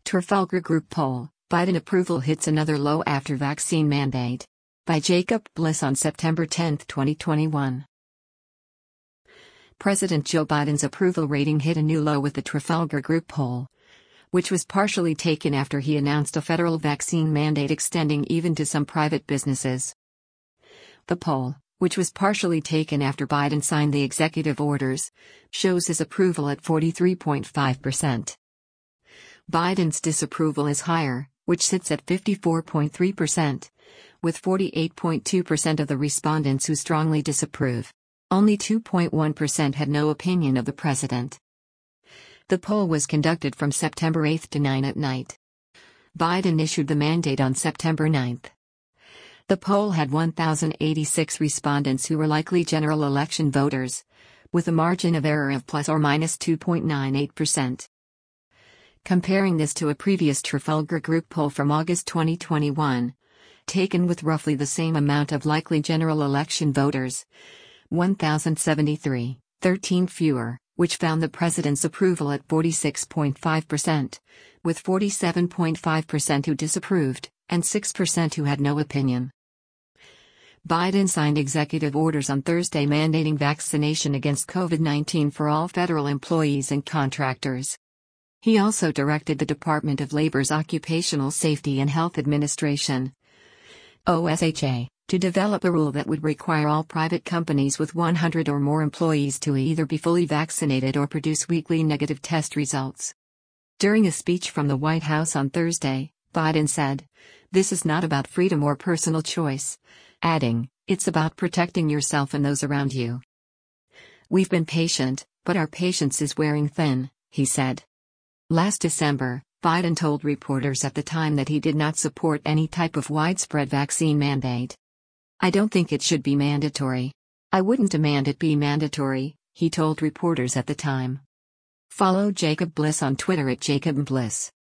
Trafalgar Group poll, Biden approval hits another low after vaccine mandate. By Jacob Bliss on September 10, 2021. President Joe Biden's approval rating hit a new low with the Trafalgar Group poll, which was partially taken after he announced a federal vaccine mandate extending even to some private businesses. The poll, which was partially taken after Biden signed the executive orders, shows his approval at 43.5%. Biden's disapproval is higher, which sits at 54.3%, with 48.2% of the respondents who strongly disapprove. Only 2.1% had no opinion of the president. The poll was conducted from September 8 to 9 at night. Biden issued the mandate on September 9. The poll had 1,086 respondents who were likely general election voters, with a margin of error of plus or minus 2.98%. Comparing this to a previous Trafalgar Group poll from August 2021, taken with roughly the same amount of likely general election voters, 1,073, 13 fewer, which found the president's approval at 46.5%, with 47.5% who disapproved, and 6% who had no opinion. Biden signed executive orders on Thursday mandating vaccination against COVID-19 for all federal employees and contractors. He also directed the Department of Labor's Occupational Safety and Health Administration, OSHA, to develop a rule that would require all private companies with 100 or more employees to either be fully vaccinated or produce weekly negative test results. During a speech from the White House on Thursday, Biden said, "This is not about freedom or personal choice," adding, "It's about protecting yourself and those around you." "We've been patient, but our patience is wearing thin," he said. Last December, Biden told reporters at the time that he did not support any type of widespread vaccine mandate. "I don't think it should be mandatory. I wouldn't demand it be mandatory," he told reporters at the time. Follow Jacob Bliss on Twitter at Jacob Bliss.